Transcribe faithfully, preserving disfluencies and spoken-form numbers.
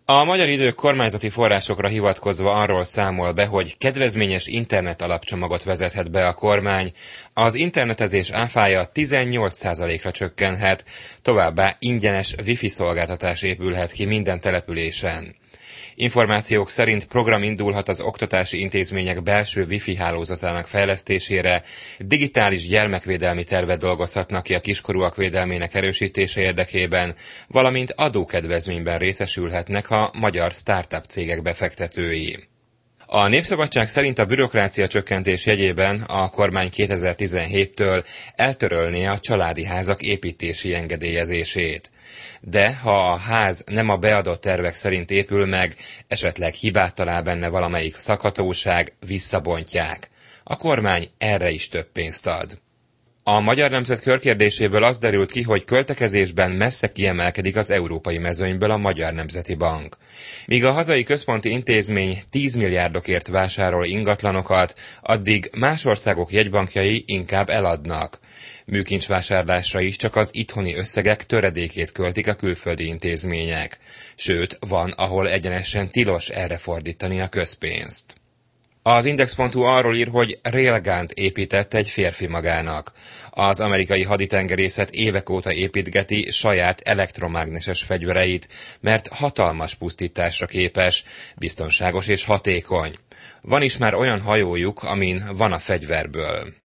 A Magyar Idők kormányzati forrásokra hivatkozva arról számol be, hogy kedvezményes internet alapcsomagot vezethet be a kormány, az internetezés áfája tizennyolc százalékra csökkenhet, továbbá ingyenes wifi szolgáltatás épülhet ki minden településen. Információk szerint program indulhat az oktatási intézmények belső wifi hálózatának fejlesztésére, digitális gyermekvédelmi tervet dolgozhatnak ki a kiskorúak védelmének erősítése érdekében, valamint adókedvezményben részesülhetnek a magyar startup cégek befektetői. A Népszabadság szerint a bürokrácia csökkentés jegyében a kormány kétezer-tizenhéttől eltörölné a családi házak építési engedélyezését. De ha a ház nem a beadott tervek szerint épül meg, esetleg hibát talál benne valamelyik szakhatóság, visszabontják. A kormány erre is több pénzt ad. A Magyar Nemzet körkérdéséből az derült ki, hogy költekezésben messze kiemelkedik az európai mezőnyből a Magyar Nemzeti Bank. Míg a hazai központi intézmény tíz milliárdokért vásárol ingatlanokat, addig más országok jegybankjai inkább eladnak. Műkincsvásárlásra is csak az itthoni összegek töredékét költik a külföldi intézmények. Sőt, van, ahol egyenesen tilos erre fordítani a közpénzt. Az Index pont hu arról ír, hogy railgunt épített egy férfi magának. Az amerikai haditengerészet évek óta építgeti saját elektromágneses fegyvereit, mert hatalmas pusztításra képes, biztonságos és hatékony. Van is már olyan hajójuk, amin van a fegyverből.